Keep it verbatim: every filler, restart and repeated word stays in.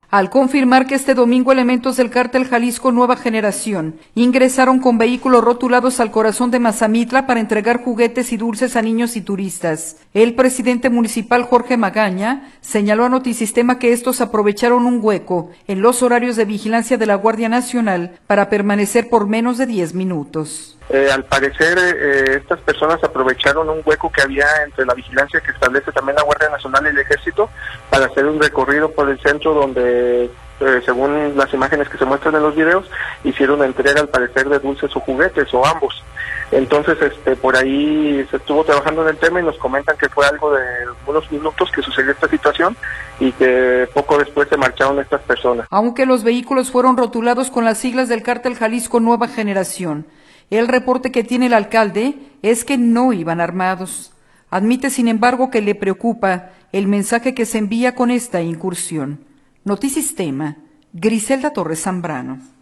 al confirmar que este domingo elementos del cártel Jalisco Nueva Generación ingresaron con vehículos rotulados al corazón de Mazamitla para entregar juguetes y dulces a niños y turistas. El presidente municipal Jorge Magaña señaló a Notisistema que estos aprovecharon un hueco en los horarios de vigilancia de la Guardia Nacional para permanecer por menos de diez minutos. Eh, al parecer, eh, estas personas aprovecharon un hueco que había entre la vigilancia que establece también la Guardia Nacional y el Ejército para hacer un recorrido por el centro donde, eh, según las imágenes que se muestran en los videos, hicieron entrega al parecer de dulces o juguetes o ambos. Entonces, este, por ahí se estuvo trabajando en el tema y nos comentan que fue algo de unos minutos que sucedió esta situación y que poco después se marcharon estas personas. Aunque los vehículos fueron rotulados con las siglas del cártel Jalisco Nueva Generación, el reporte que tiene el alcalde es que no iban armados. Admite, sin embargo, que le preocupa el mensaje que se envía con esta incursión. Notisistema, Griselda Torres Zambrano.